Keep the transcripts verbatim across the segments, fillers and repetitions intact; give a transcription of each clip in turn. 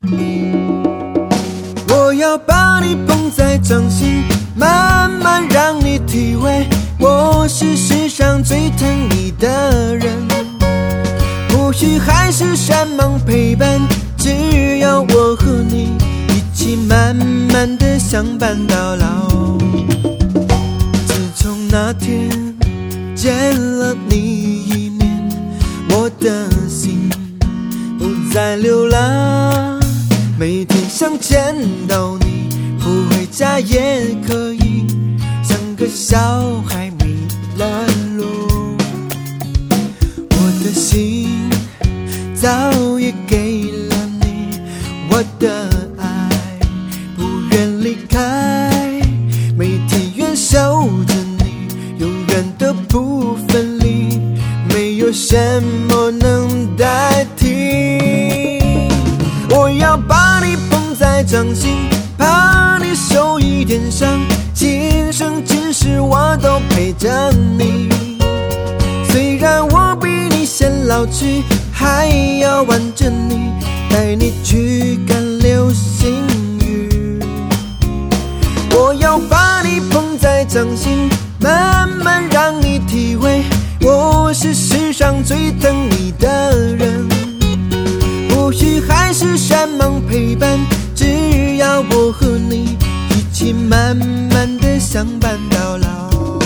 我要把你捧在掌心，慢慢让你体会我是世上最疼你的人。或许还是山盟陪伴，只要我和你一起慢慢地相伴到老。自从那天见了你一面，我的心不再流浪，每天想见到你，不回家也可以，像个小孩迷了路。我的心早已给了你，我的爱不愿离开，每天愿守着你，永远都不分离，没有什么能代替。我要把你捧在掌心，怕你受一点伤，今生今世我都陪着你。虽然我比你先老去，还要挽着你，带你去看流星雨。我要把你捧在掌心，慢慢让你体会我是世上最疼你的人。或许还是山盟陪伴，只要我和你一起慢慢地相伴到老。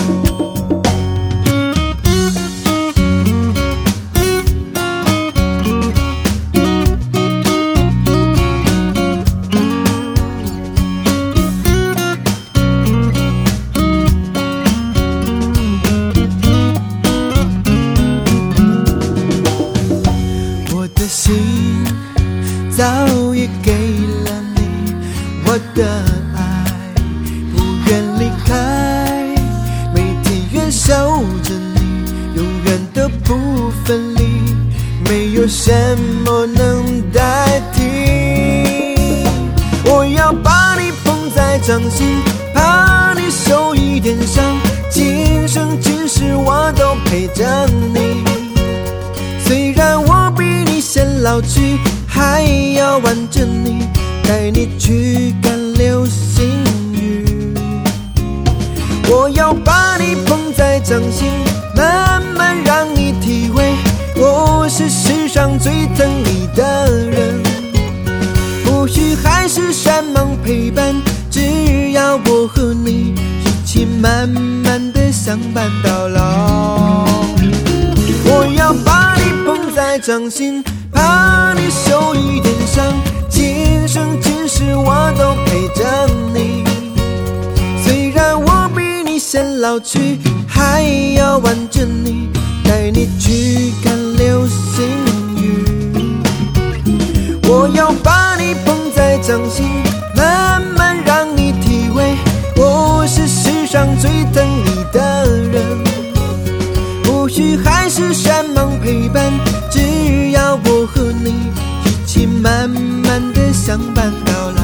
心早已给了你，我的爱不愿离开，每天愿守着你，永远都不分离，没有什么能代替。我要把你捧在掌心，怕你受一点伤，今生今世我都陪着你。虽然我比你先老去，还要挽着你，带你去看流星雨。我要把你捧在掌心，慢慢让你体会我是世上最疼你的人。或许还是山盟陪伴，只要我和你一起慢慢地相伴到老。我要把你捧在掌心，怕你受一点伤，今生今世我都陪着你。虽然我比你先老去，还要挽着你，带你去看流星雨。我要把你捧在掌心，慢慢让你体会我是世上最疼你的人。或许还是山盟陪伴，只要我和你一起慢慢地相伴到老。